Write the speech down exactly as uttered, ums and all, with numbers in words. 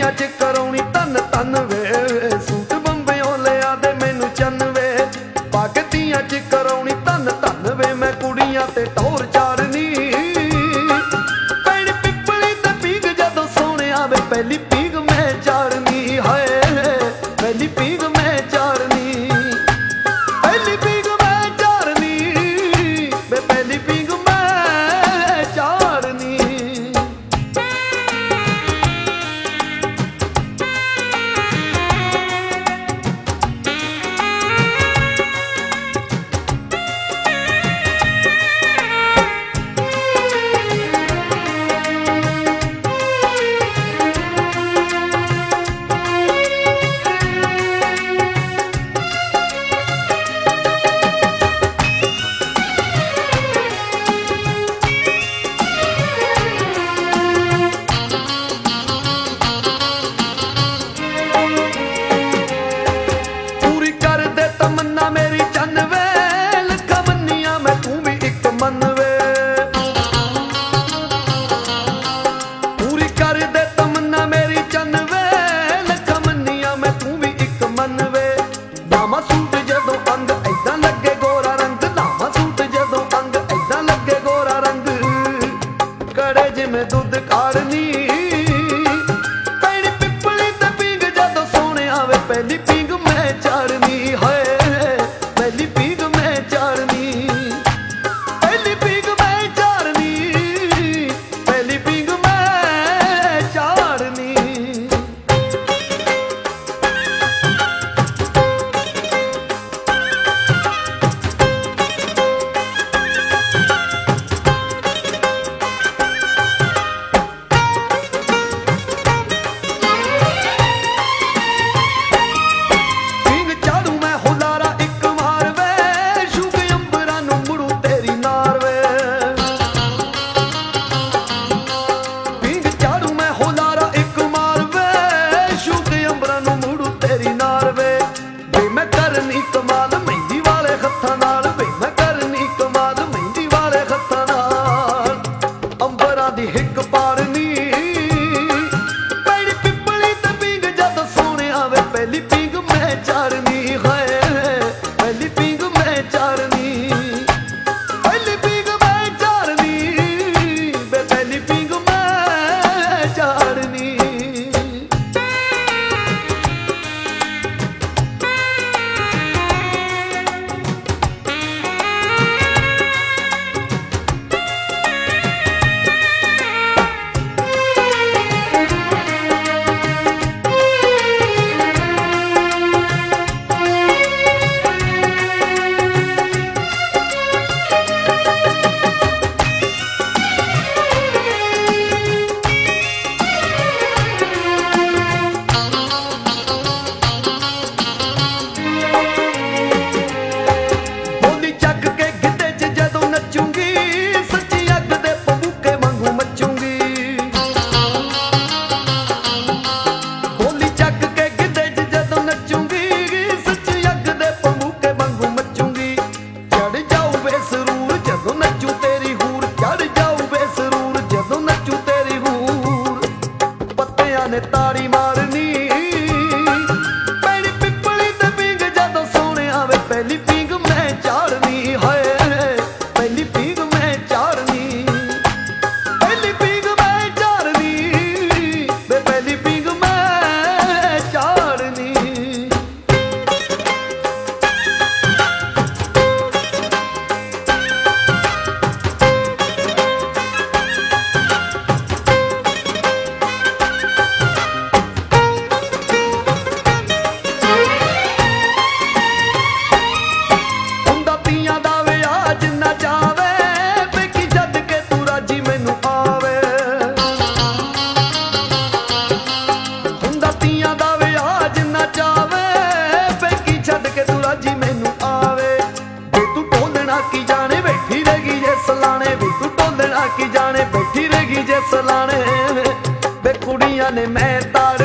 ਪੀੜੀਆਂ ਚ ਕਰਾਉਣੀ ਧੰਨ ਧੰਨ ਵੇ ਸੂਟ ਬੰਬਿਓਂ ਲਿਆ ਦੇ ਮੈਨੂੰ ਚੰਨ ਵੇ ਭਗਤੀਆਂ ਚ ਕਰਾਉਣੀ ਧੰਨ ਧੰਨ ਵੇ ਮੈਂ ਕੁੜੀਆਂ ਤੇ ਟੌਰ ਚਾੜਨੀ ਪੈਣ ਪਿੱਪਲੀ ਤੇ ਪੀਂਗ ਜਦੋਂ ਸੋਹਣਿਆ ਵੇ ਪਹਿਲੀ ਪੀਂਗ ਮੈਂ ਚਾੜਨੀ ਹਾਏ ਪਹਿਲੀ ਪੀਂਗ ਮੈਂ ਚਾੜਨੀ ਪਹਿਲੀ ਪੀਂਗ ਮੈਂ ਚਾੜਨੀ ਵੇ ਪਹਿਲੀ ਪੀਂਗ ਮੈਂ ਚਾੜਨੀ ਜਿਵੇਂ ਦੁੱਧ ਕਾੜਨੀ ਪੈਣੀ ਪਿੱਪਲੀ ਤੇ ਪੀਂਗ ਜਦੋਂ ਸੋਹਣਿਆ ਵੇ ਪਹਿਲੀ ਪੀਂਗ ਮੈਂ ਚਾੜਨੀ ਹਾਏ ਪਹਿਲੀ ਪੀਂਗ ਮੈਂ ਚਾੜਨੀ ਪਹਿਲੀ ਪੀਂਗ ਮੈਂ ਚਾੜਨੀ ਪਹਿਲੀ ਪੀਂਗ ਮੈਂ ਚਾੜਨੀ ਕਮਾਲ ਮਹਿੰਦੀ ਵਾਲੇ ਹੱਥਾਂ ਨਾਲ ਵੇ ਮੈਂ ਕਰਨੀ ਕਮਾਲ ਮਹਿੰਦੀ ਵਾਲੇ ਹੱਥਾਂ ਨਾਲ ਅੰਬਰਾਂ ਦੀ ਹਿੱਕ ਪਾੜਨੀ ਪੈਣੀ ਪਿੱਪਲੀ ਤੇ ਪੀਂਗ ਜਦ ਸੋਹਣਿਆ ਵੇ ਪਹਿਲੀ ਪੀਂਗ ਮੈਂ ਚਾੜਨੀ ਹਾਏ ਪਹਿਲੀ ਪੀਂਗ ਮੈਂ ਚਾੜਨੀ ਪਹਿਲੀ ਪੀਂਗ ਮੈਂ ਚਾੜਨੀ ਵੇ ਪਹਿਲੀ ਪੀਂਗ ਮੈਂ ਚਾੜਨੀ ਨੇ ਤਾੜੀ ਮਾਰਨੀ ਪੈਣੀ ਪਿੱਪਲੀ ਤੇ ਪੀਂਗ ਜਦੋਂ ਸੋਹਣਿਆ ਵੇ ਪਹਿਲੀ ਪੀਂਗ ਮੈਂ ਚਾੜਨੀ ਹਾਏ ਪਹਿਲੀ ਪੀਂਗ ਮੈਂ ਚਾੜਨੀ ਪਹਿਲੀ ਪੀਂਗ ਮੈਂ ਚਾੜਨੀ ਵੇ ਪਹਿਲੀ ਪੀਂਗ ਮੈਂ ਚਾੜਨੀ की जाने बैठी रहेगी जे सलाने वे कुड़ियां ने मैं ताड़